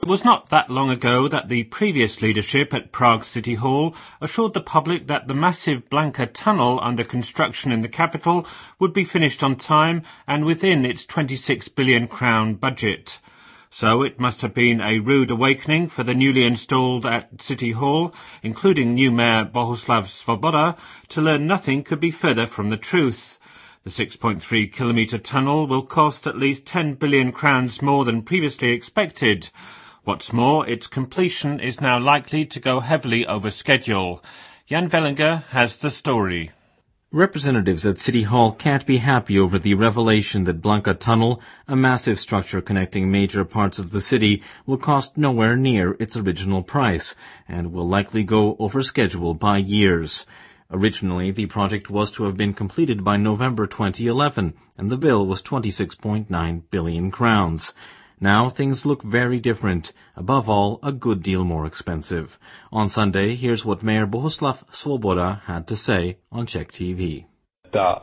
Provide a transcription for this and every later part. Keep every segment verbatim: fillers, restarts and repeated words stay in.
was not that long ago that the previous leadership at Prague City Hall assured the public that the massive Blanka tunnel under construction in the capital would be finished on time and within its twenty-six billion crown budget. So it must have been a rude awakening for the newly installed at City Hall, including new Mayor Bohuslav Svoboda, to learn nothing could be further from the truth. The six point three kilometre tunnel will cost at least ten billion crowns more than previously expected. What's more, its completion is now likely to go heavily over schedule. Jan Vellinger has the story. Representatives at City Hall can't be happy over the revelation that Blanka Tunnel, a massive structure connecting major parts of the city, will cost nowhere near its original price and will likely go over schedule by years. Originally, the project was to have been completed by November twenty eleven, and the bill was twenty-six point nine billion crowns. Now things look very different, above all, a good deal more expensive. On Sunday, here's what Mayor Bohuslav Svoboda had to say on Czech T V. The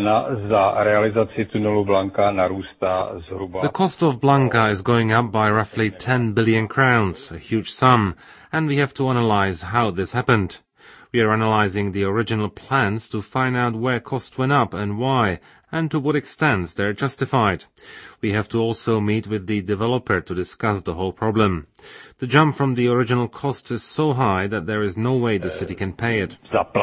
cost of Blanka is going up by roughly ten billion crowns, a huge sum, and we have to analyze how this happened. We are analyzing the original plans to find out where costs went up and why, and to what extent they're justified. We have to also meet with the developer to discuss the whole problem. The jump from the original cost is so high that there is no way the city can pay it.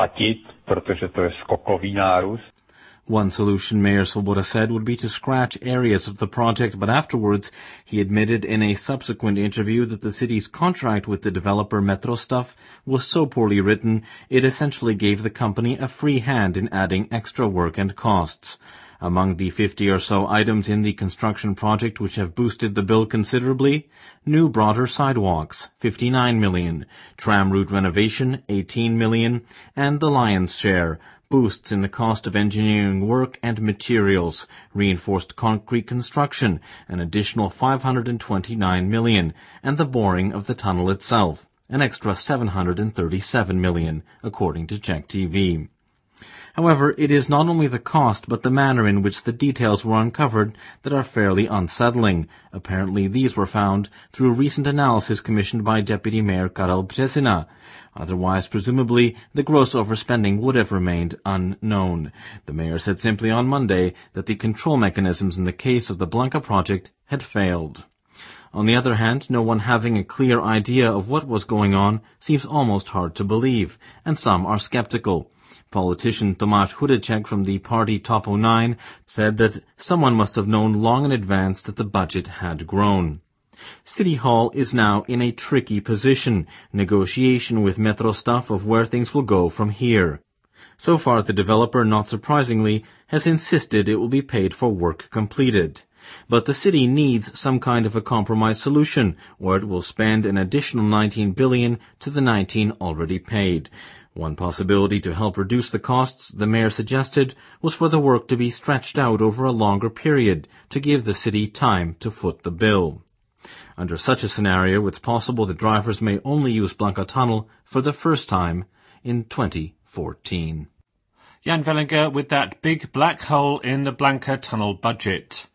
One solution, Mayor Svoboda said, would be to scratch areas of the project, but afterwards he admitted in a subsequent interview that the city's contract with the developer Metrostav was so poorly written it essentially gave the company a free hand in adding extra work and costs. Among the fifty or so items in the construction project which have boosted the bill considerably, new broader sidewalks, fifty-nine million, tram route renovation, eighteen million, and the lion's share, boosts in the cost of engineering work and materials, reinforced concrete construction, an additional five hundred twenty-nine million, and the boring of the tunnel itself, an extra seven hundred thirty-seven million, according to Czech T V. However, it is not only the cost but the manner in which the details were uncovered that are fairly unsettling. Apparently these were found through recent analysis commissioned by Deputy Mayor Karel Březina. Otherwise, presumably, the gross overspending would have remained unknown. The mayor said simply on Monday that the control mechanisms in the case of the Blanka project had failed. On the other hand, no one having a clear idea of what was going on seems almost hard to believe, and some are skeptical. Politician Tomáš Hudeček from the party Top oh nine said that someone must have known long in advance that the budget had grown. City Hall is now in a tricky position, negotiation with Metrostav of where things will go from here. So far, the developer, not surprisingly, has insisted it will be paid for work completed. But the city needs some kind of a compromise solution, or it will spend an additional nineteen billion to the nineteen already paid. One possibility to help reduce the costs, the mayor suggested, was for the work to be stretched out over a longer period to give the city time to foot the bill. Under such a scenario, it's possible that drivers may only use Blanka Tunnel for the first time in twenty fourteen. Jan Vellinger with that big black hole in the Blanka Tunnel budget.